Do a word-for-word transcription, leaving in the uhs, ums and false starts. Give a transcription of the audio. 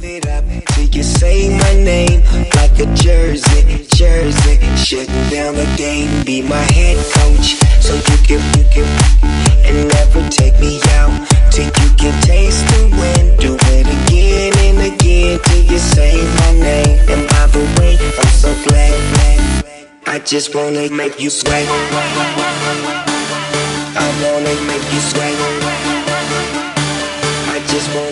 it up till you say my name like a jersey, jersey. Shutting down the game, be my head coach, so you can, you can, and never take me out till you can taste the wind. Do it again and again till you say my name. And by the way, I'm so glad, I just wanna make you sweat. I wanna make you sweat. I just wanna